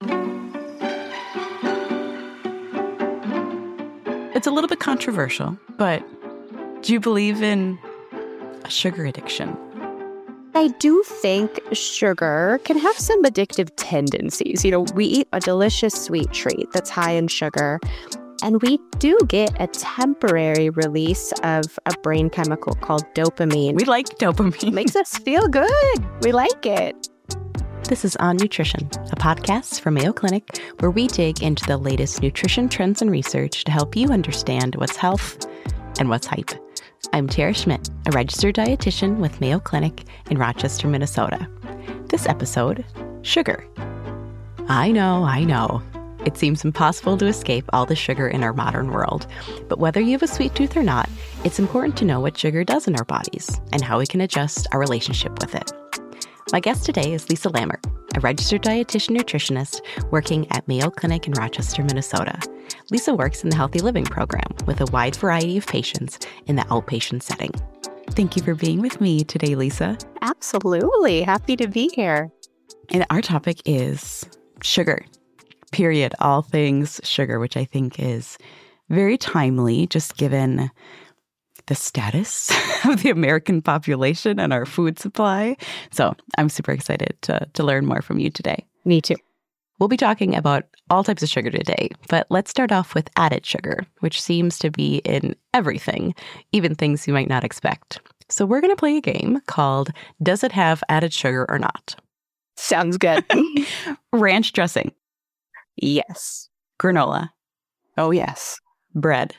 It's a little bit controversial, but do you believe in a sugar addiction? I do think sugar can have some addictive tendencies. We eat a delicious sweet treat that's high in sugar, and we do get a temporary release of a brain chemical called dopamine. We like dopamine. Makes us feel good. We like it. This is On Nutrition, a podcast from Mayo Clinic where we dig into the latest nutrition trends and research to help you understand what's health and what's hype. I'm Tara Schmidt, a registered dietitian with Mayo Clinic in Rochester, Minnesota. This episode, sugar. I know. It seems impossible to escape all the sugar in our modern world. But whether you have a sweet tooth or not, it's important to know what sugar does in our bodies and how we can adjust our relationship with it. My guest today is Lisa Lammert, a registered dietitian nutritionist working at Mayo Clinic in Rochester, Minnesota. Lisa works in the Healthy Living program with a wide variety of patients in the outpatient setting. Thank you for being with me today, Lisa. Absolutely. Happy to be here. And our topic is sugar, period. All things sugar, which I think is very timely, just given the status of the American population and our food supply. So I'm super excited to learn more from you today. Me too. We'll be talking about all types of sugar today, but let's start off with added sugar, which seems to be in everything, even things you might not expect. So we're going to play a game called Does It Have Added Sugar or Not? Sounds good. Ranch dressing. Yes. Granola. Oh, yes. Bread.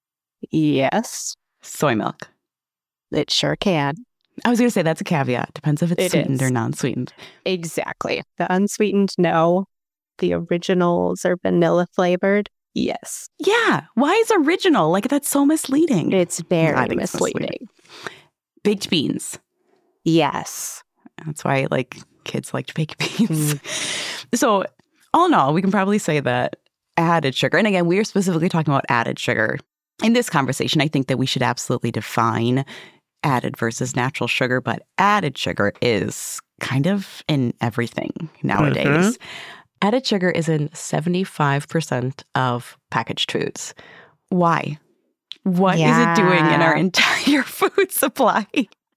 Yes. Soy milk. It sure can. I was going to say that's a caveat. Depends if it's sweetened or non-sweetened. Exactly. The unsweetened, no. The originals are vanilla flavored. Yes. Yeah. Why is original? That's so misleading. It's very misleading. Baked beans. Yes. That's why kids liked baked beans. So all in all, we can probably say that added sugar, and again, we are specifically talking about added sugar. In this conversation, I think that we should absolutely define added versus natural sugar, but added sugar is kind of in everything nowadays. Mm-hmm. Added sugar is in 75% of packaged foods. Why? What is it doing in our entire food supply?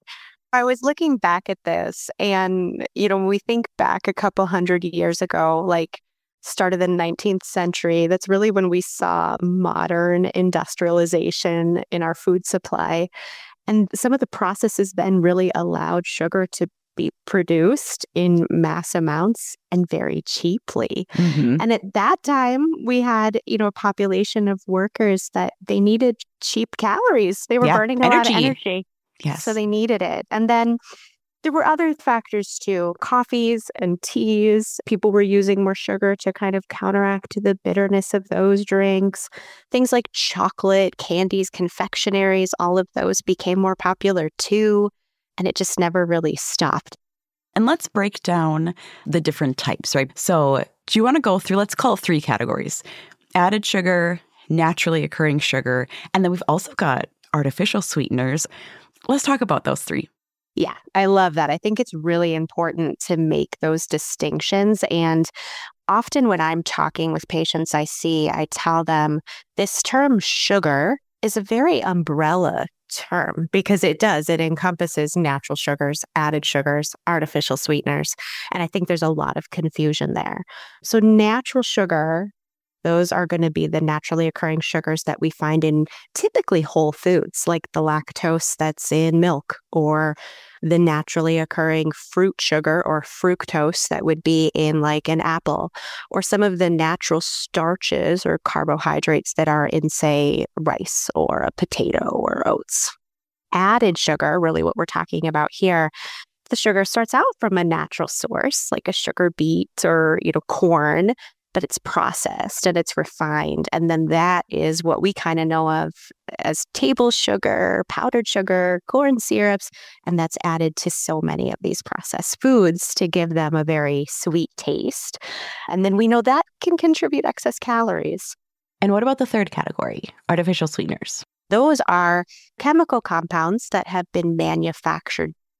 I was looking back at this and, when we think back a couple hundred years ago, start of the 19th century, that's really when we saw modern industrialization in our food supply. And some of the processes then really allowed sugar to be produced in mass amounts and very cheaply. Mm-hmm. And at that time, we had, a population of workers that they needed cheap calories. They were burning a lot of energy. Yes. So they needed it. And then there were other factors too, coffees and teas. People were using more sugar to kind of counteract the bitterness of those drinks. Things like chocolate, candies, confectionaries, all of those became more popular too. And it just never really stopped. And let's break down the different types, right? So do you want to go through, let's call it 3 categories: added sugar, naturally occurring sugar, and then we've also got artificial sweeteners. Let's talk about those 3. Yeah, I love that. I think it's really important to make those distinctions. And often when I'm talking with patients I tell them this term sugar is a very umbrella term because it encompasses natural sugars, added sugars, artificial sweeteners. And I think there's a lot of confusion there. So natural sugar, those are going to be the naturally occurring sugars that we find in typically whole foods, like the lactose that's in milk, or the naturally occurring fruit sugar or fructose that would be in an apple, or some of the natural starches or carbohydrates that are in, say, rice or a potato or oats. Added sugar, really what we're talking about here, the sugar starts out from a natural source, like a sugar beet or, corn, but it's processed and it's refined. And then that is what we kind of know of as table sugar, powdered sugar, corn syrups. And that's added to so many of these processed foods to give them a very sweet taste. And then we know that can contribute excess calories. And what about the third category, artificial sweeteners? Those are chemical compounds that have been manufactured to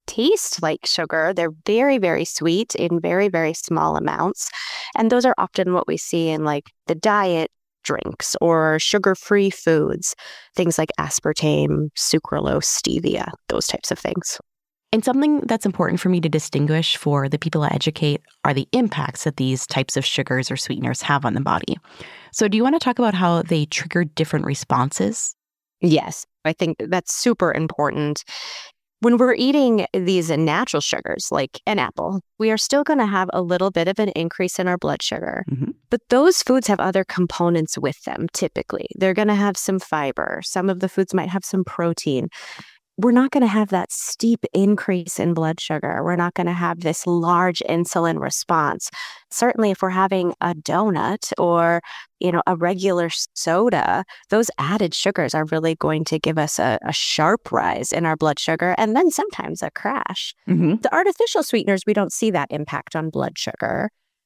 taste like sugar. They're very, very sweet in very, very small amounts. And those are often what we see in like the diet drinks or sugar-free foods, things like aspartame, sucralose, stevia, those types of things. And something that's important for me to distinguish for the people I educate are the impacts that these types of sugars or sweeteners have on the body. So do you want to talk about how they trigger different responses? Yes, I think that's super important. When we're eating these natural sugars, like an apple, we are still going to have a little bit of an increase in our blood sugar. Mm-hmm. But those foods have other components with them, typically. They're going to have some fiber. Some of the foods might have some protein. We're not going to have that steep increase in blood sugar. We're not going to have this large insulin response. Certainly, if we're having a donut or, a regular soda, those added sugars are really going to give us a sharp rise in our blood sugar and then sometimes a crash. Mm-hmm. The artificial sweeteners, we don't see that impact on blood sugar.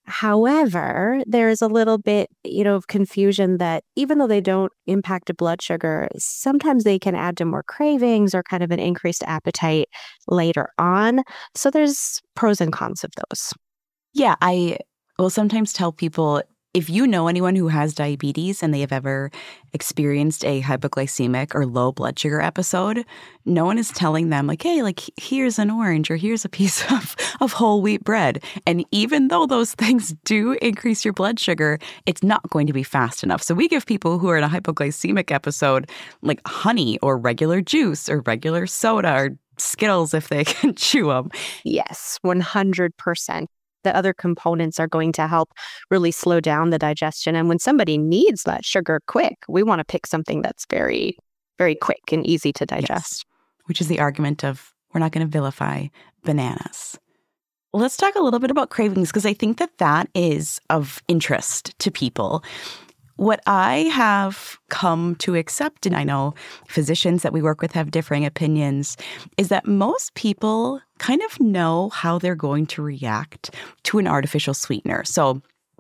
However, there is a little bit, of confusion that even though they don't impact the blood sugar, sometimes they can add to more cravings or kind of an increased appetite later on. So there's pros and cons of those. Yeah, I will sometimes tell people, if you know anyone who has diabetes and they have ever experienced a hypoglycemic or low blood sugar episode, no one is telling them like, hey, like here's an orange or here's a piece of whole wheat bread. And even though those things do increase your blood sugar, it's not going to be fast enough. So we give people who are in a hypoglycemic episode like honey or regular juice or regular soda or Skittles if they can chew them. Yes, 100%. The other components are going to help really slow down the digestion. And when somebody needs that sugar quick, we want to pick something that's very, very quick and easy to digest. Yes. Which is the argument of we're not going to vilify bananas. Let's talk a little bit about cravings, because I think that is of interest to people. What I have come to accept, and I know physicians that we work with have differing opinions, is that most people kind of know how they're going to react to an artificial sweetener. So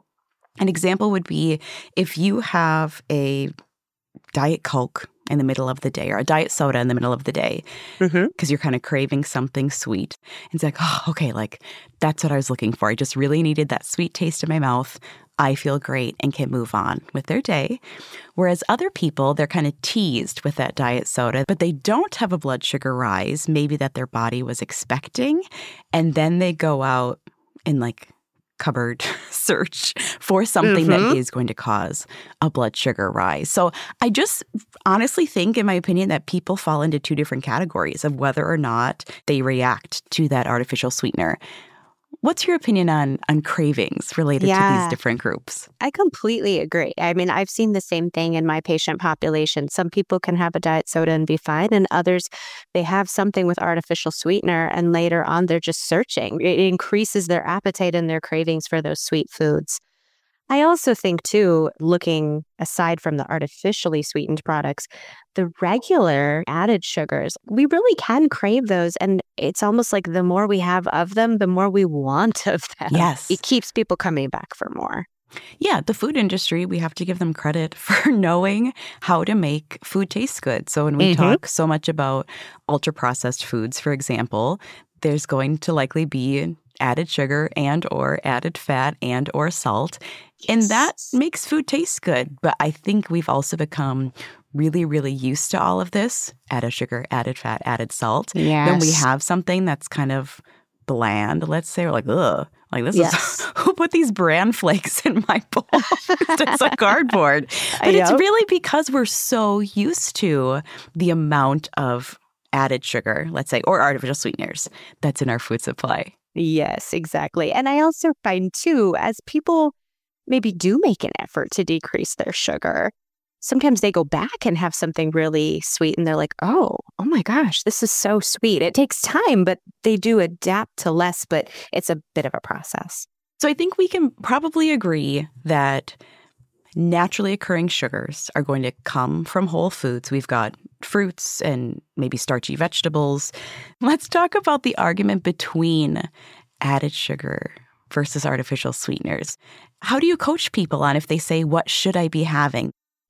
an example would be if you have a Diet Coke in the middle of the day or a diet soda in the middle of the day because you're kind of craving something sweet. It's like, oh, okay, like that's what I was looking for. I just really needed that sweet taste in my mouth. I feel great and can move on with their day. Whereas other people, they're kind of teased with that diet soda, but they don't have a blood sugar rise, maybe that their body was expecting. And then they go out and like cupboard search for something that is going to cause a blood sugar rise. So I just honestly think, in my opinion, that people fall into two different categories of whether or not they react to that artificial sweetener. What's your opinion on cravings related to these different groups? I completely agree. I mean, I've seen the same thing in my patient population. Some people can have a diet soda and be fine, and others, they have something with artificial sweetener, and later on, they're just searching. It increases their appetite and their cravings for those sweet foods. I also think, too, looking aside from the artificially sweetened products, the regular added sugars, we really can crave those. And it's almost like the more we have of them, the more we want of them. Yes. It keeps people coming back for more. Yeah, the food industry, we have to give them credit for knowing how to make food taste good. So when we talk so much about ultra-processed foods, for example, there's going to likely be added sugar and or added fat and or salt. And that makes food taste good. But I think we've also become really, really used to all of this. Added sugar, added fat, added salt. Yes. Then we have something that's kind of bland, let's say. We're like, ugh. Like, this is, who put these bran flakes in my bowl? It's a cardboard. But it's really because we're so used to the amount of added sugar, let's say, or artificial sweeteners that's in our food supply. Yes, exactly. And I also find, too, as people maybe do make an effort to decrease their sugar, sometimes they go back and have something really sweet and they're like, oh my gosh, this is so sweet. It takes time, but they do adapt to less, but it's a bit of a process. So I think we can probably agree that naturally occurring sugars are going to come from whole foods. We've got fruits and maybe starchy vegetables. Let's talk about the argument between added sugar versus artificial sweeteners. How do you coach people on if they say, what should I be having?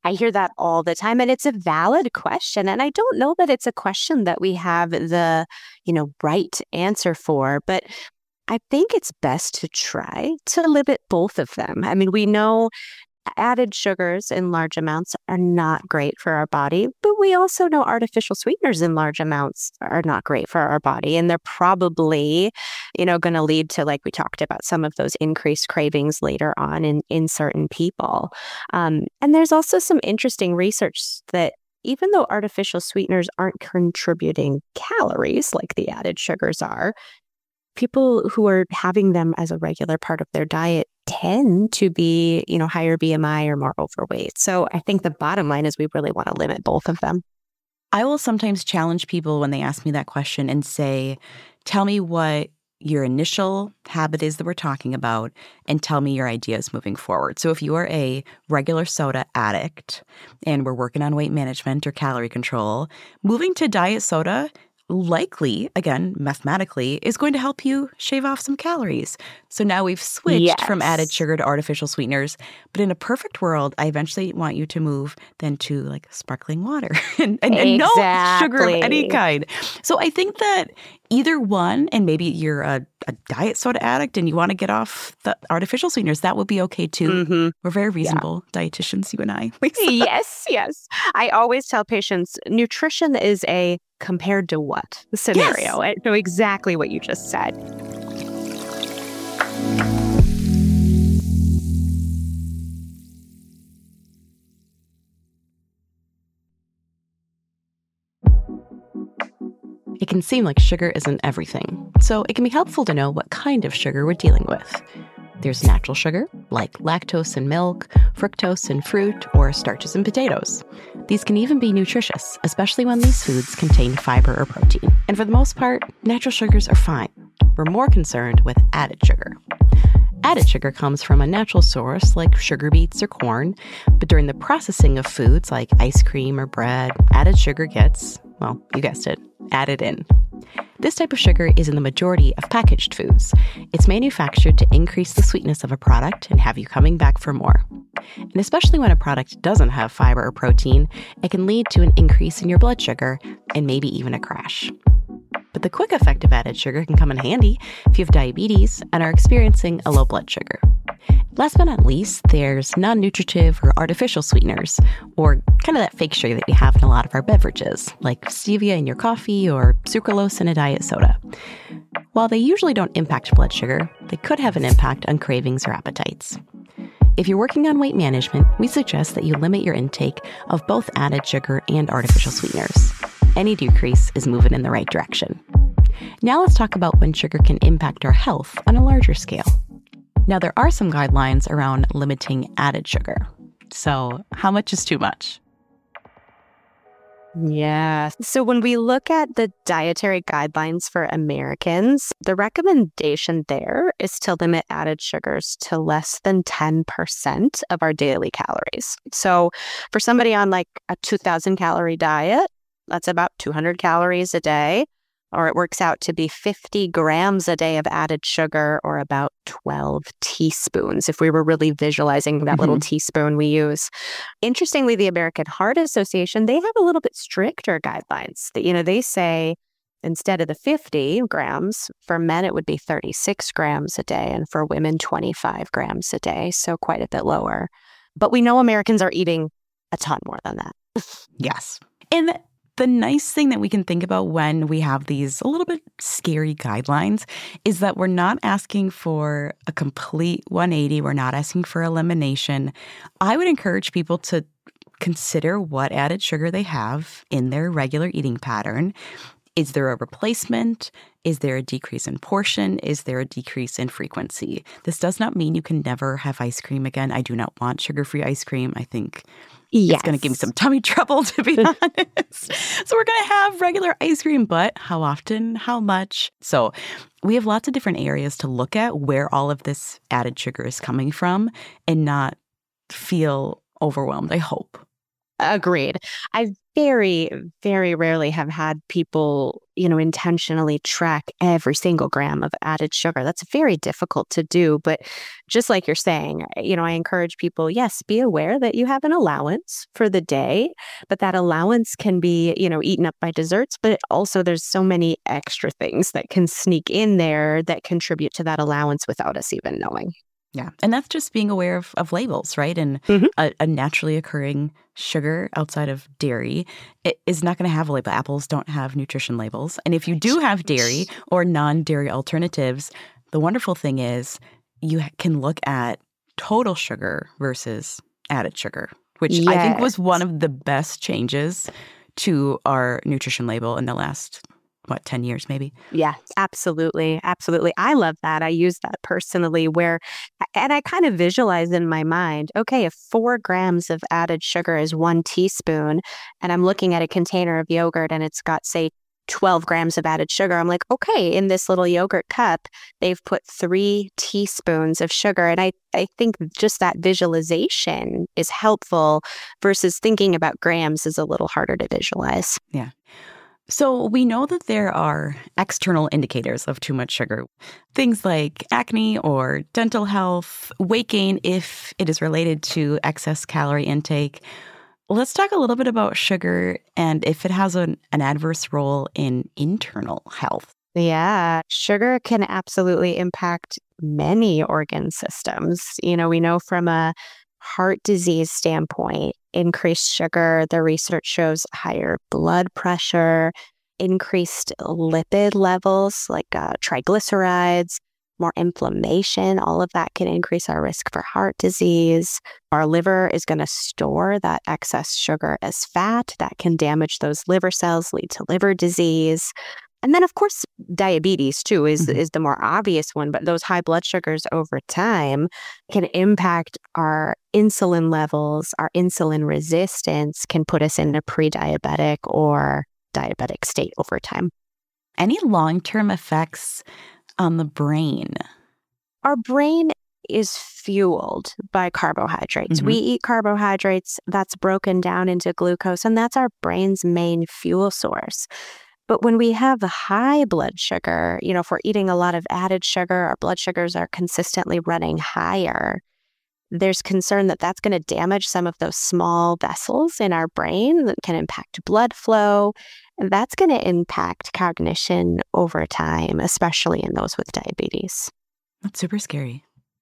I hear that all the time, and it's a valid question. And I don't know that it's a question that we have the, right answer for, but I think it's best to try to limit both of them. I mean, we know added sugars in large amounts are not great for our body, but we also know artificial sweeteners in large amounts are not great for our body. And they're probably, going to lead to, like we talked about, some of those increased cravings later on in certain people. And there's also some interesting research that even though artificial sweeteners aren't contributing calories like the added sugars are, people who are having them as a regular part of their diet tend to be, higher BMI or more overweight. So I think the bottom line is we really want to limit both of them. I will sometimes challenge people when they ask me that question and say, tell me what your initial habit is that we're talking about and tell me your ideas moving forward. So if you are a regular soda addict and we're working on weight management or calorie control, moving to diet soda likely, again, mathematically, is going to help you shave off some calories. So now we've switched from added sugar to artificial sweeteners. But in a perfect world, I eventually want you to move then to like sparkling water and no sugar of any kind. So I think that either one, and maybe you're a diet soda addict and you want to get off the artificial sweeteners, that would be okay too. Mm-hmm. We're very reasonable dietitians, you and I. Yes. I always tell patients nutrition is a compared to what scenario. Yes. So exactly what you just said. It can seem like sugar isn't everything, so it can be helpful to know what kind of sugar we're dealing with. There's natural sugar, like lactose in milk, fructose in fruit, or starches in potatoes. These can even be nutritious, especially when these foods contain fiber or protein. And for the most part, natural sugars are fine. We're more concerned with added sugar. Added sugar comes from a natural source like sugar beets or corn, but during the processing of foods like ice cream or bread, added sugar gets, well, you guessed it, added in. This type of sugar is in the majority of packaged foods. It's manufactured to increase the sweetness of a product and have you coming back for more. And especially when a product doesn't have fiber or protein, it can lead to an increase in your blood sugar and maybe even a crash. But the quick effect of added sugar can come in handy if you have diabetes and are experiencing a low blood sugar. Last but not least, there's non-nutritive or artificial sweeteners, or kind of that fake sugar that we have in a lot of our beverages, like stevia in your coffee or sucralose in a diet soda. While they usually don't impact blood sugar, they could have an impact on cravings or appetites. If you're working on weight management, we suggest that you limit your intake of both added sugar and artificial sweeteners. Any decrease is moving in the right direction. Now let's talk about when sugar can impact our health on a larger scale. Now, there are some guidelines around limiting added sugar. So, how much is too much? Yeah. So when we look at the dietary guidelines for Americans, the recommendation there is to limit added sugars to less than 10% of our daily calories. So for somebody on like a 2,000 calorie diet, that's about 200 calories a day, or it works out to be 50 grams a day of added sugar, or about 12 teaspoons, if we were really visualizing that little teaspoon we use. Interestingly, the American Heart Association, they have a little bit stricter guidelines. They say instead of the 50 grams, for men it would be 36 grams a day, and for women 25 grams a day, so quite a bit lower. But we know Americans are eating a ton more than that. Yes. And the nice thing that we can think about when we have these a little bit scary guidelines is that we're not asking for a complete 180. We're not asking for elimination. I would encourage people to consider what added sugar they have in their regular eating pattern. Is there a replacement? Is there a decrease in portion? Is there a decrease in frequency? This does not mean you can never have ice cream again. I do not want sugar-free ice cream. I think it's going to give me some tummy trouble, to be honest. So we're going to have regular ice cream, but how often? How much? So we have lots of different areas to look at where all of this added sugar is coming from and not feel overwhelmed, I hope. Agreed. I very, very rarely have had people intentionally track every single gram of added sugar. That's very difficult to do. But just like you're saying, I encourage people, yes, be aware that you have an allowance for the day, but that allowance can be, eaten up by desserts. But also there's so many extra things that can sneak in there that contribute to that allowance without us even knowing. Yeah. And that's just being aware of labels, right? And a naturally occurring sugar outside of dairy is not going to have a label. Apples don't have nutrition labels. And if you do have dairy or non-dairy alternatives, the wonderful thing is you can look at total sugar versus added sugar, which I think was one of the best changes to our nutrition label in the last 10 years maybe? Yeah, absolutely. Absolutely. I love that. I use that personally and I kind of visualize in my mind, okay, if 4 grams of added sugar is 1 teaspoon, and I'm looking at a container of yogurt and it's got, say, 12 grams of added sugar, I'm like, okay, in this little yogurt cup, they've put 3 teaspoons of sugar. And I think just that visualization is helpful versus thinking about grams is a little harder to visualize. Yeah. So we know that there are external indicators of too much sugar, things like acne or dental health, weight gain if it is related to excess calorie intake. Let's talk a little bit about sugar and if it has an adverse role in internal health. Yeah, sugar can absolutely impact many organ systems. We know from a heart disease standpoint, increased sugar, the research shows higher blood pressure, increased lipid levels like triglycerides, more inflammation. All of that can increase our risk for heart disease. Our liver is going to store that excess sugar as fat. That can damage those liver cells, lead to liver disease. And then, of course, diabetes, too, is the more obvious one. But those high blood sugars over time can impact our insulin levels. Our insulin resistance can put us in a pre-diabetic or diabetic state over time. Any long-term effects on the brain? Our brain is fueled by carbohydrates. We eat carbohydrates, that's broken down into glucose, and that's our brain's main fuel source. But when we have high blood sugar, if we're eating a lot of added sugar, our blood sugars are consistently running higher. There's concern that that's going to damage some of those small vessels in our brain that can impact blood flow. And that's going to impact cognition over time, especially in those with diabetes. That's super scary.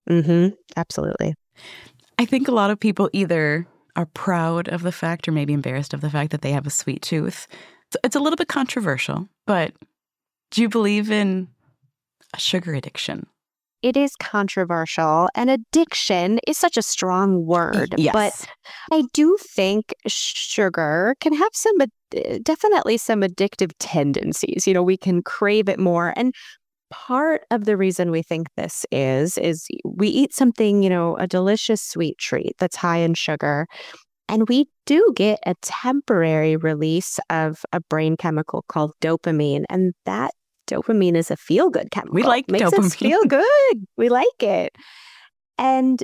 Absolutely. I think a lot of people either are proud of the fact or maybe embarrassed of the fact that they have a sweet tooth. It's a little bit controversial, but do you believe in a sugar addiction? It is controversial, and addiction is such a strong word. Yes. But I do think sugar can have definitely some addictive tendencies. We can crave it more. And part of the reason we think this is we eat something, a delicious sweet treat that's high in sugar. And we do get a temporary release of a brain chemical called dopamine. And that dopamine is a feel-good chemical. We like Makes dopamine. us feel good. We like it. And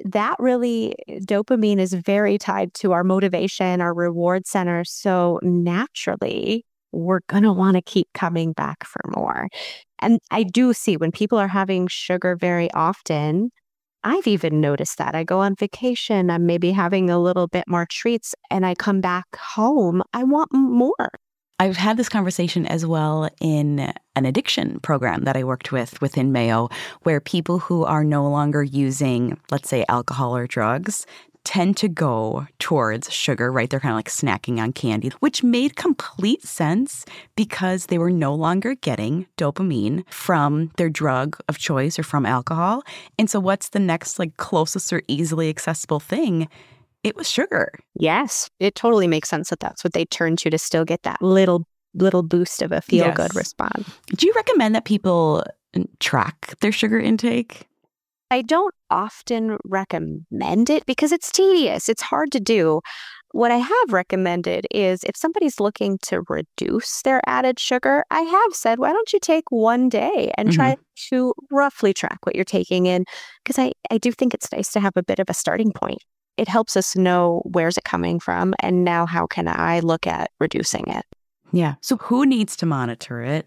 dopamine is very tied to our motivation, our reward center. So naturally, we're going to want to keep coming back for more. And I do see when people are having sugar very often, I've even noticed that. I go on vacation, I'm maybe having a little bit more treats, and I come back home, I want more. I've had this conversation as well in an addiction program that I worked with within Mayo, where people who are no longer using, let's say, alcohol or drugs, tend to go towards sugar, right? They're kind of like snacking on candy, which made complete sense because they were no longer getting dopamine from their drug of choice or from alcohol. And so what's the next closest or easily accessible thing? It was sugar. Yes, it totally makes sense that that's what they turn to still get that little boost of a feel-good response. Do you recommend that people track their sugar intake? I don't often recommend it because it's tedious. It's hard to do. What I have recommended is if somebody's looking to reduce their added sugar, I have said, why don't you take one day and try to roughly track what you're taking in? Because I do think it's nice to have a bit of a starting point. It helps us know where's it coming from and now how can I look at reducing it. Yeah. So who needs to monitor it?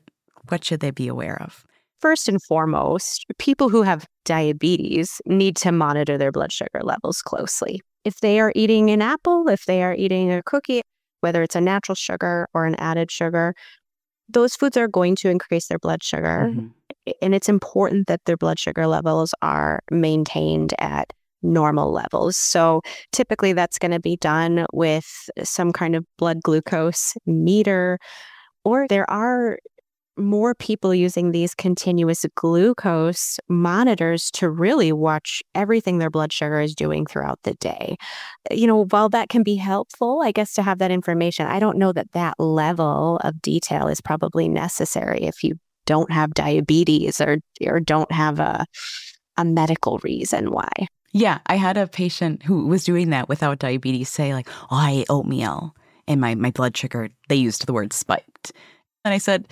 what should they be aware of? First and foremost, people who have diabetes need to monitor their blood sugar levels closely. If they are eating an apple, if they are eating a cookie, whether it's a natural sugar or an added sugar, those foods are going to increase their blood sugar. Mm-hmm. And it's important that their blood sugar levels are maintained at normal levels. So typically that's going to be done with some kind of blood glucose meter, or there are more people using these continuous glucose monitors to really watch everything their blood sugar is doing throughout the day. While that can be helpful, I guess, to have that information, I don't know that level of detail is probably necessary if you don't have diabetes or don't have a medical reason why. Yeah, I had a patient who was doing that without diabetes say like, oh, I ate oatmeal and my blood sugar, they used the word spiked. And I said,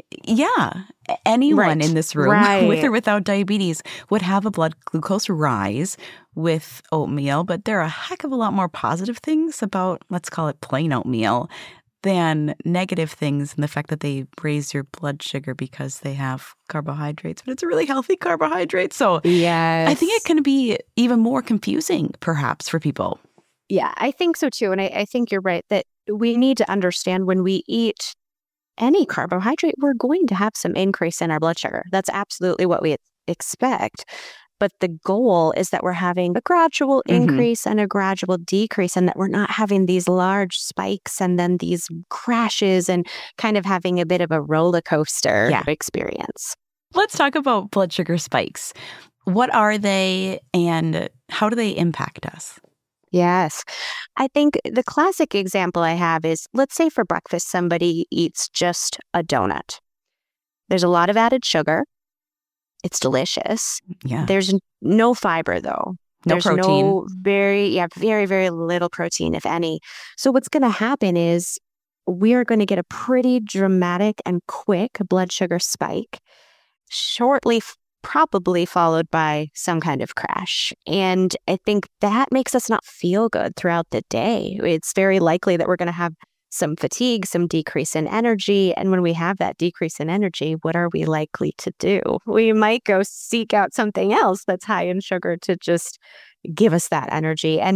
yeah, anyone in this room with or without diabetes would have a blood glucose rise with oatmeal, but there are a heck of a lot more positive things about, let's call it plain oatmeal, than negative things in the fact that they raise your blood sugar because they have carbohydrates, but it's a really healthy carbohydrate. So yes. I think it can be even more confusing, perhaps, for people. Yeah, I think so too. And I think you're right that we need to understand when we eat any carbohydrate, we're going to have some increase in our blood sugar. That's absolutely what we expect. But the goal is that we're having a gradual increase and a gradual decrease, and that we're not having these large spikes and then these crashes and kind of having a bit of a roller coaster experience. Let's talk about blood sugar spikes. What are they and how do they impact us? Yes. I think the classic example I have is, let's say for breakfast, somebody eats just a donut. There's a lot of added sugar. It's delicious. Yeah. There's no fiber, though. There's protein. Very, very little protein, if any. So what's going to happen is we are going to get a pretty dramatic and quick blood sugar spike, shortly probably followed by some kind of crash. And I think that makes us not feel good throughout the day. It's very likely that we're going to have some fatigue, some decrease in energy. And when we have that decrease in energy, what are we likely to do? We might go seek out something else that's high in sugar to just give us that energy. And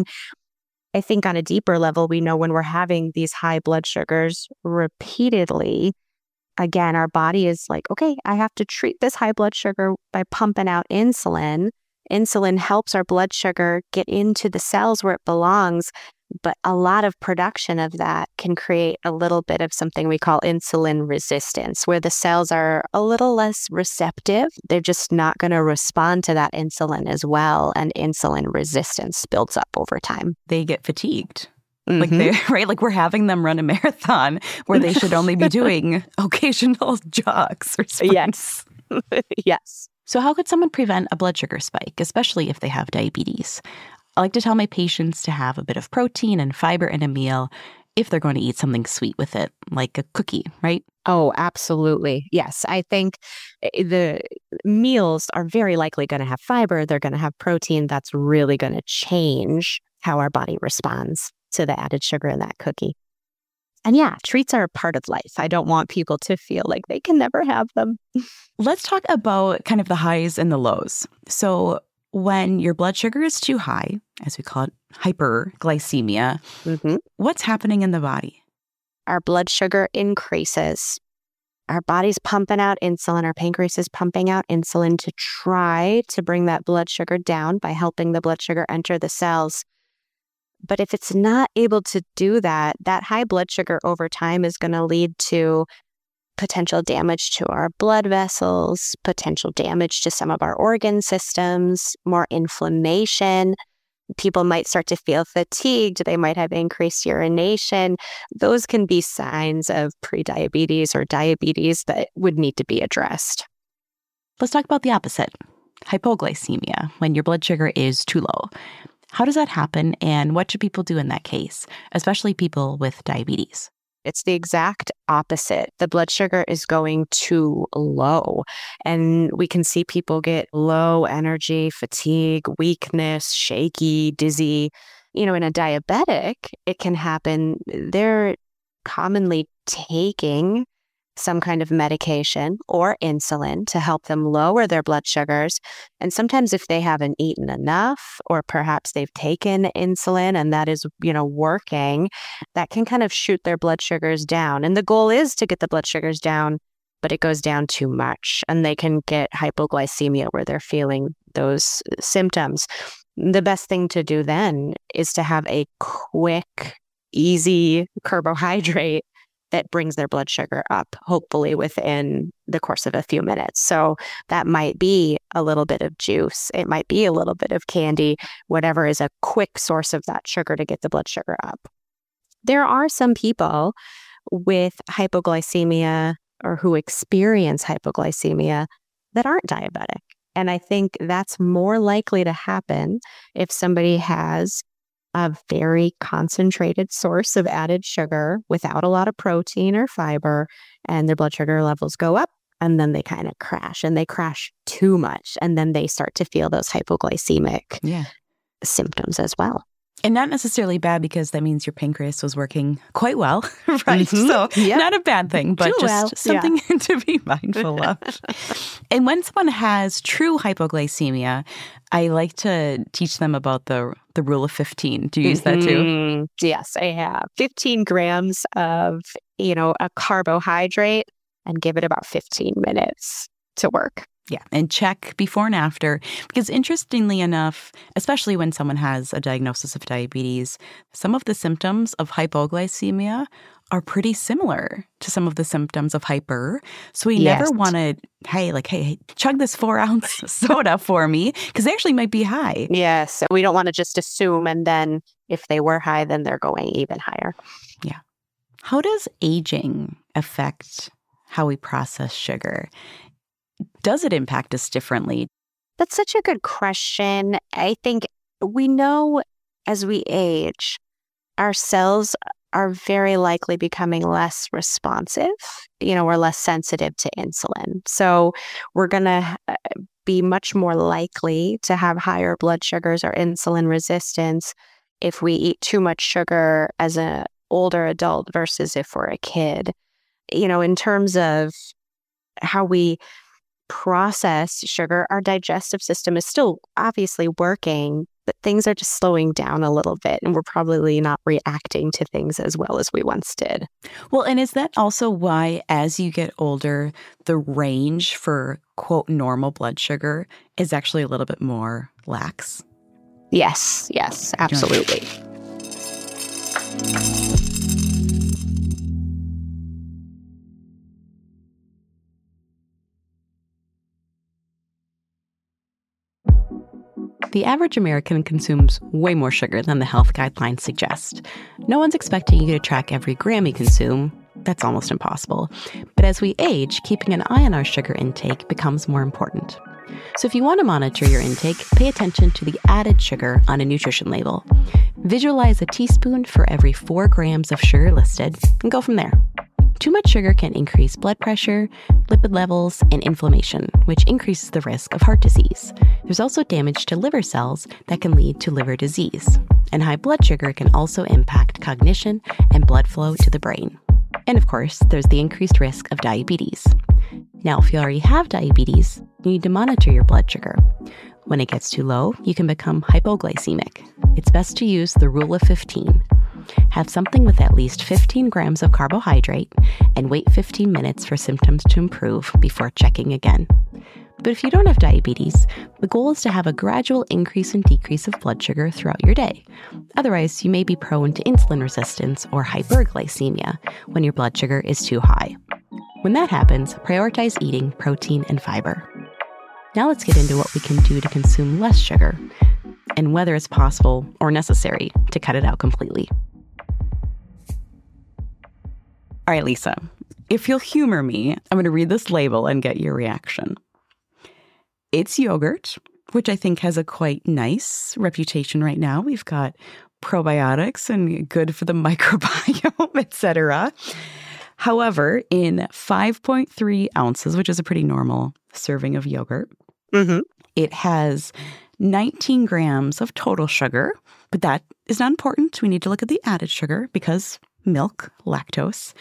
I think on a deeper level, we know when we're having these high blood sugars repeatedly, again, our body is like, okay, I have to treat this high blood sugar by pumping out insulin. Insulin helps our blood sugar get into the cells where it belongs, but a lot of production of that can create a little bit of something we call insulin resistance, where the cells are a little less receptive. They're just not going to respond to that insulin as well, and insulin resistance builds up over time. They get fatigued. Like like we're having them run a marathon where they should only be doing occasional jogs or sprints. Yes. So how could someone prevent a blood sugar spike, especially if they have diabetes? I like to tell my patients to have a bit of protein and fiber in a meal if they're going to eat something sweet with it, like a cookie, right? Oh, absolutely. Yes. I think the meals are very likely going to have fiber. They're going to have protein. That's really going to change how our body responds to the added sugar in that cookie. And yeah, treats are a part of life. I don't want people to feel like they can never have them. Let's talk about kind of the highs and the lows. So when your blood sugar is too high, as we call it, hyperglycemia, what's happening in the body? Our blood sugar increases. Our body's pumping out insulin. Our pancreas is pumping out insulin to try to bring that blood sugar down by helping the blood sugar enter the cells. But if it's not able to do that, that high blood sugar over time is going to lead to potential damage to our blood vessels, potential damage to some of our organ systems, more inflammation. People might start to feel fatigued. They might have increased urination. Those can be signs of prediabetes or diabetes that would need to be addressed. Let's talk about the opposite, hypoglycemia, when your blood sugar is too low. How does that happen, and what should people do in that case, especially people with diabetes? It's the exact opposite. The blood sugar is going too low, and we can see people get low energy, fatigue, weakness, shaky, dizzy. In a diabetic, it can happen. They're commonly taking some kind of medication or insulin to help them lower their blood sugars. And sometimes if they haven't eaten enough, or perhaps they've taken insulin and that is, working, that can kind of shoot their blood sugars down. And the goal is to get the blood sugars down, but it goes down too much and they can get hypoglycemia where they're feeling those symptoms. The best thing to do then is to have a quick, easy carbohydrate that brings their blood sugar up, hopefully within the course of a few minutes. So that might be a little bit of juice. It might be a little bit of candy, whatever is a quick source of that sugar to get the blood sugar up. There are some people with hypoglycemia or who experience hypoglycemia that aren't diabetic. And I think that's more likely to happen if somebody has a very concentrated source of added sugar without a lot of protein or fiber, and their blood sugar levels go up, and then they kind of crash, and they crash too much, and then they start to feel those hypoglycemic symptoms as well. And not necessarily bad, because that means your pancreas was working quite well, right? So not a bad thing, but something to be mindful of. And when someone has true hypoglycememia, I like to teach them about the rule of 15. Do you use that too? Yes, I have. 15 grams of, a carbohydrate, and give it about 15 minutes to work. Yeah, and check before and after, because interestingly enough, especially when someone has a diagnosis of diabetes, some of the symptoms of hypoglycemia are pretty similar to some of the symptoms of hyper. So we never want to, hey, chug this 4-ounce soda for me, because they actually might be high. Yes, we don't want to just assume, and then if they were high, then they're going even higher. Yeah. How does aging affect how we process sugar? Does it impact us differently? That's such a good question. I think we know as we age, our cells are very likely becoming less responsive. We're less sensitive to insulin. So we're going to be much more likely to have higher blood sugars or insulin resistance if we eat too much sugar as an older adult versus if we're a kid. In terms of how we process sugar, our digestive system is still obviously working, but things are just slowing down a little bit, and we're probably not reacting to things as well as we once did. Well, and is that also why, as you get older, the range for, quote, normal blood sugar is actually a little bit more lax? Yes, absolutely. The average American consumes way more sugar than the health guidelines suggest. No one's expecting you to track every gram you consume. That's almost impossible. But as we age, keeping an eye on our sugar intake becomes more important. So if you want to monitor your intake, pay attention to the added sugar on a nutrition label. Visualize a teaspoon for every 4 grams of sugar listed, and go from there. Too much sugar can increase blood pressure, lipid levels, and inflammation, which increases the risk of heart disease. There's also damage to liver cells that can lead to liver disease. And high blood sugar can also impact cognition and blood flow to the brain. And of course, there's the increased risk of diabetes. Now, if you already have diabetes, you need to monitor your blood sugar. When it gets too low, you can become hypoglycemic. It's best to use the rule of 15. Have something with at least 15 grams of carbohydrate, and wait 15 minutes for symptoms to improve before checking again. But if you don't have diabetes, the goal is to have a gradual increase and decrease of blood sugar throughout your day. Otherwise, you may be prone to insulin resistance or hyperglycemia when your blood sugar is too high. When that happens, prioritize eating protein and fiber. Now let's get into what we can do to consume less sugar, and whether it's possible or necessary to cut it out completely. All right, Lisa, if you'll humor me, I'm going to read this label and get your reaction. It's yogurt, which I think has a quite nice reputation right now. We've got probiotics and good for the microbiome, etc. However, in 5.3 ounces, which is a pretty normal serving of yogurt, it has 19 grams of total sugar, but that is not important. We need to look at the added sugar because milk, lactose.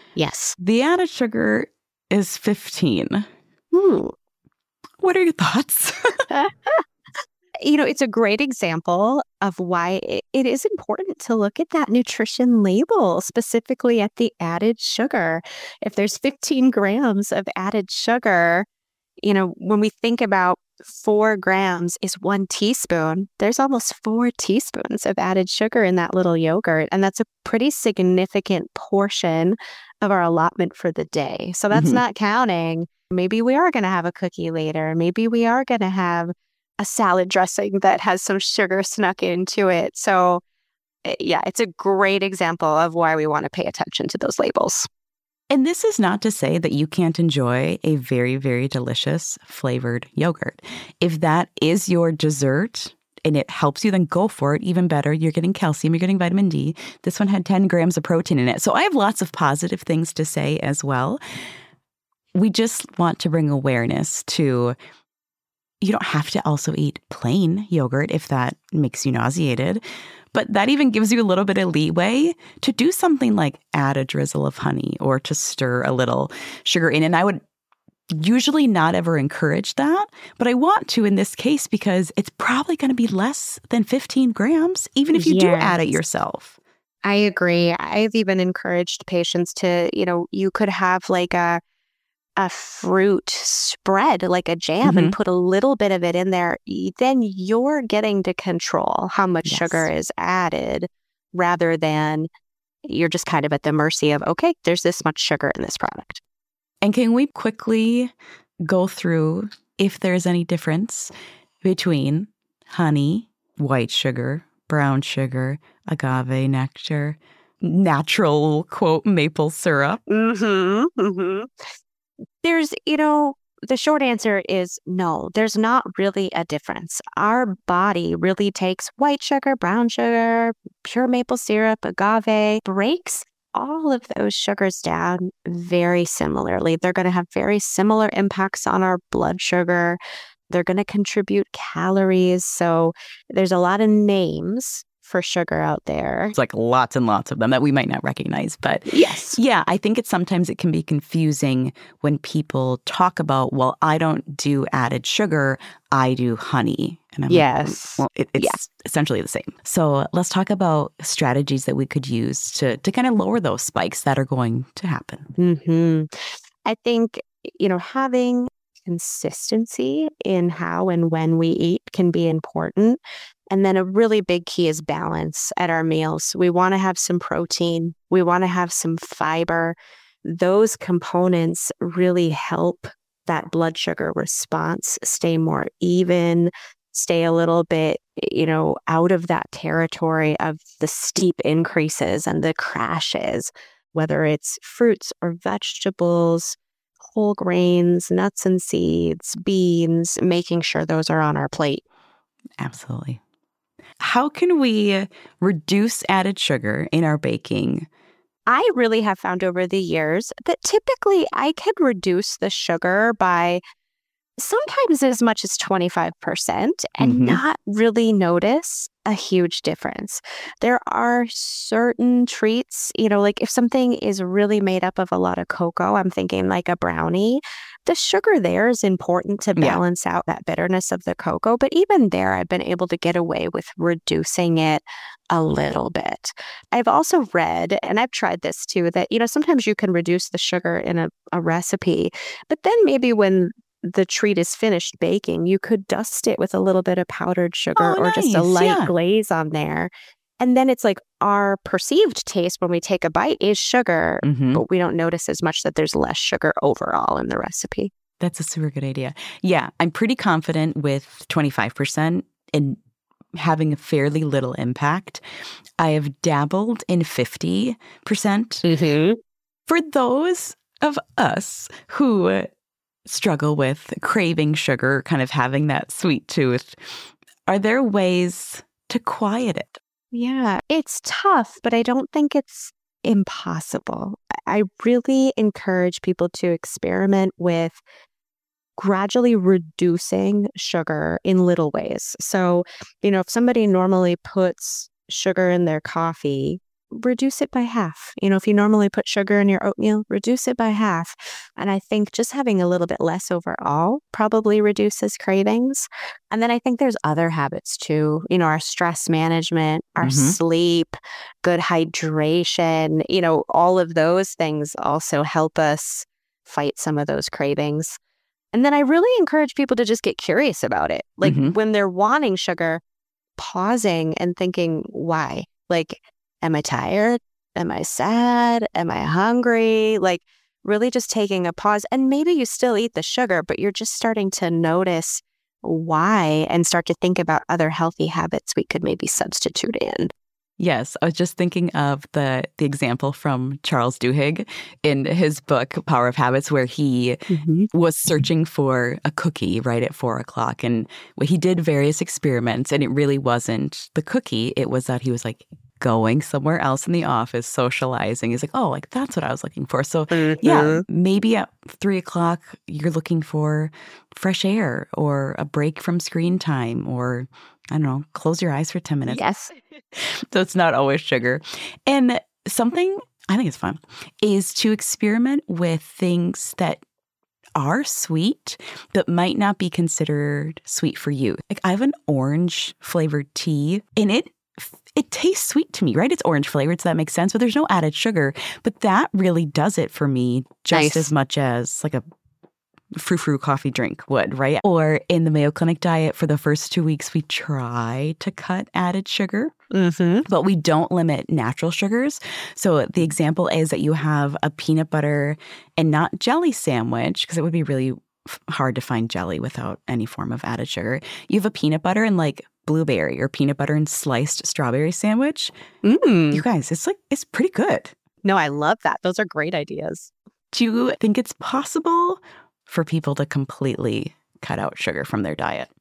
Yes. The added sugar is 15. Ooh. What are your thoughts? It's a great example of why it is important to look at that nutrition label, specifically at the added sugar. If there's 15 grams of added sugar, when we think about 4 grams is 1 teaspoon, there's almost 4 teaspoons of added sugar in that little yogurt. And that's a pretty significant portion of our allotment for the day. So that's not counting. Maybe we are going to have a cookie later. Maybe we are going to have a salad dressing that has some sugar snuck into it. So yeah, it's a great example of why we want to pay attention to those labels. And this is not to say that you can't enjoy a very, very delicious flavored yogurt. If that is your dessert and it helps you, then go for it. Even better, you're getting calcium, you're getting vitamin D. This one had 10 grams of protein in it. So I have lots of positive things to say as well. We just want to bring awareness to, you don't have to also eat plain yogurt if that makes you nauseated. But that even gives you a little bit of leeway to do something like add a drizzle of honey or to stir a little sugar in. And I would usually not ever encourage that, but I want to in this case because it's probably going to be less than 15 grams, even if you do add it yourself. I agree. I've even encouraged patients to, you could have like a fruit spread, like a jam, and put a little bit of it in there. Then you're getting to control how much sugar is added rather than you're just kind of at the mercy of, okay, there's this much sugar in this product. And can we quickly go through if there's any difference between honey, white sugar, brown sugar, agave nectar, natural, quote, maple syrup? There's, the short answer is no, there's not really a difference. Our body really takes white sugar, brown sugar, pure maple syrup, agave, breaks all of those sugars down very similarly. They're going to have very similar impacts on our blood sugar. They're going to contribute calories. So there's a lot of names for sugar out there. It's like lots and lots of them that we might not recognize. But yes. Yeah, I think sometimes it can be confusing when people talk about, well, I don't do added sugar, I do honey. And I'm like, well, it's essentially the same. So let's talk about strategies that we could use to kind of lower those spikes that are going to happen. I think, having consistency in how and when we eat can be important. And then a really big key is balance at our meals. We want to have some protein. We want to have some fiber. Those components really help that blood sugar response stay more even, stay a little bit, out of that territory of the steep increases and the crashes, whether it's fruits or vegetables, whole grains, nuts and seeds, beans, making sure those are on our plate. Absolutely. How can we reduce added sugar in our baking? I really have found over the years that typically I can reduce the sugar by sometimes as much as 25% and not really notice a huge difference. There are certain treats, like if something is really made up of a lot of cocoa, I'm thinking like a brownie, the sugar there is important to balance out that bitterness of the cocoa. But even there, I've been able to get away with reducing it a little bit. I've also read, and I've tried this too, that, sometimes you can reduce the sugar in a recipe, but then maybe when the treat is finished baking, you could dust it with a little bit of powdered sugar or just a light glaze on there. And then it's like our perceived taste when we take a bite is sugar, but we don't notice as much that there's less sugar overall in the recipe. That's a super good idea. Yeah, I'm pretty confident with 25% and having a fairly little impact. I have dabbled in 50%. For those of us who struggle with craving sugar, kind of having that sweet tooth, are there ways to quiet it? Yeah, it's tough, but I don't think it's impossible. I really encourage people to experiment with gradually reducing sugar in little ways. So, if somebody normally puts sugar in their coffee, reduce it by half. If you normally put sugar in your oatmeal, reduce it by half. And I think just having a little bit less overall probably reduces cravings. And then I think there's other habits too, our stress management, our sleep, good hydration, all of those things also help us fight some of those cravings. And then I really encourage people to just get curious about it. Like when they're wanting sugar, pausing and thinking, why? Like, am I tired? Am I sad? Am I hungry? Like really just taking a pause. And maybe you still eat the sugar, but you're just starting to notice why and start to think about other healthy habits we could maybe substitute in. Yes, I was just thinking of the example from Charles Duhigg in his book, Power of Habits, where he was searching for a cookie right at 4:00. And he did various experiments, and it really wasn't the cookie. It was that he was like going somewhere else in the office, socializing. He's like, oh, like that's what I was looking for. So yeah, maybe at 3:00, you're looking for fresh air or a break from screen time or, I don't know, close your eyes for 10 minutes. Yes. So it's not always sugar. And something I think is fun is to experiment with things that are sweet but might not be considered sweet for you. Like I have an orange flavored tea and it tastes sweet to me, right? It's orange flavored, so that makes sense, but there's no added sugar. But that really does it for me just as much as like a frou-frou coffee drink would, right? Or in the Mayo Clinic diet, for the first 2 weeks, we try to cut added sugar, but we don't limit natural sugars. So the example is that you have a peanut butter and not jelly sandwich, because it would be really hard to find jelly without any form of added sugar. You have a peanut butter and like blueberry or peanut butter and sliced strawberry sandwich. You guys, it's pretty good. No, I love that. Those are great ideas. Do you think it's possible for people to completely cut out sugar from their diet?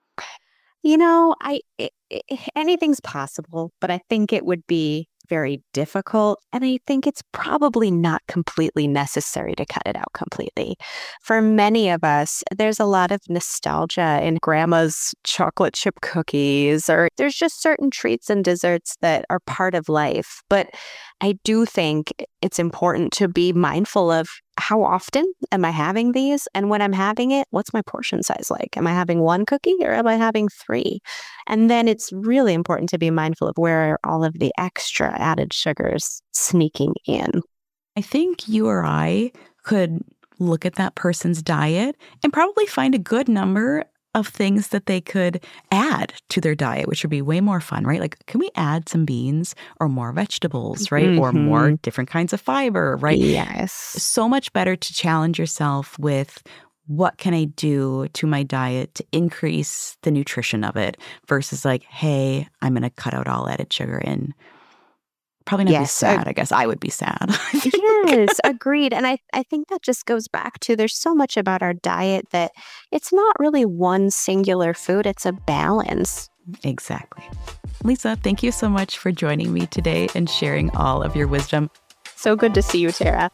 Anything's possible, but I think it would be very difficult. And I think it's probably not completely necessary to cut it out completely. For many of us, there's a lot of nostalgia in grandma's chocolate chip cookies, or there's just certain treats and desserts that are part of life. But I do think it's important to be mindful of how often am I having these? And when I'm having it, what's my portion size like? Am I having one cookie or am I having 3? And then it's really important to be mindful of where are all of the extra added sugars sneaking in. I think you or I could look at that person's diet and probably find a good number of things that they could add to their diet, which would be way more fun, right? Like, can we add some beans or more vegetables, right? Or more different kinds of fiber, right? Yes. So much better to challenge yourself with what can I do to my diet to increase the nutrition of it versus like, hey, I'm going to cut out all added sugar and probably not be sad. I guess I would be sad. Yes, agreed. And I think that just goes back to there's so much about our diet that it's not really one singular food. It's a balance. Exactly. Lisa, thank you so much for joining me today and sharing all of your wisdom. So good to see you, Tara.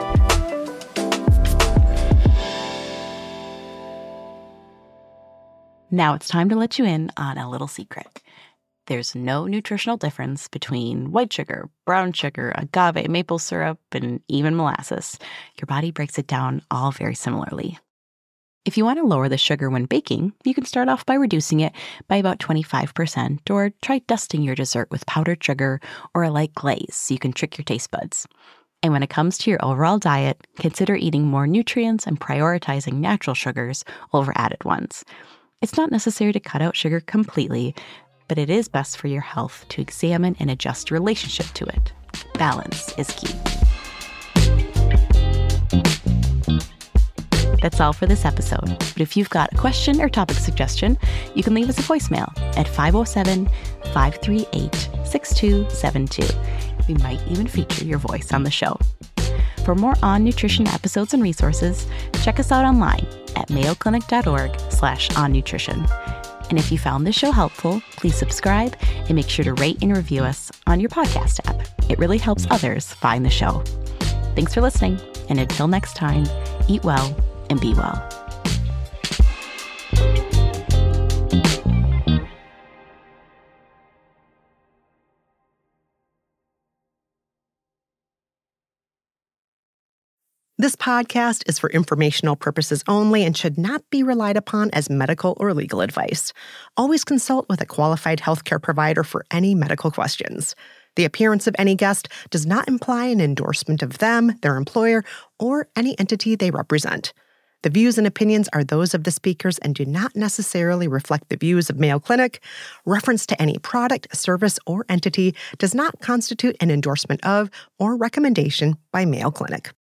Now it's time to let you in on a little secret. There's no nutritional difference between white sugar, brown sugar, agave, maple syrup, and even molasses. Your body breaks it down all very similarly. If you want to lower the sugar when baking, you can start off by reducing it by about 25%, or try dusting your dessert with powdered sugar or a light glaze so you can trick your taste buds. And when it comes to your overall diet, consider eating more nutrients and prioritizing natural sugars over added ones. It's not necessary to cut out sugar completely, but it is best for your health to examine and adjust your relationship to it. Balance is key. That's all for this episode. But if you've got a question or topic suggestion, you can leave us a voicemail at 507-538-6272. We might even feature your voice on the show. For more On Nutrition episodes and resources, check us out online at mayoclinic.org/onnutrition. And if you found this show helpful, please subscribe and make sure to rate and review us on your podcast app. It really helps others find the show. Thanks for listening, and until next time, eat well and be well. This podcast is for informational purposes only and should not be relied upon as medical or legal advice. Always consult with a qualified healthcare provider for any medical questions. The appearance of any guest does not imply an endorsement of them, their employer, or any entity they represent. The views and opinions are those of the speakers and do not necessarily reflect the views of Mayo Clinic. Reference to any product, service, or entity does not constitute an endorsement of or recommendation by Mayo Clinic.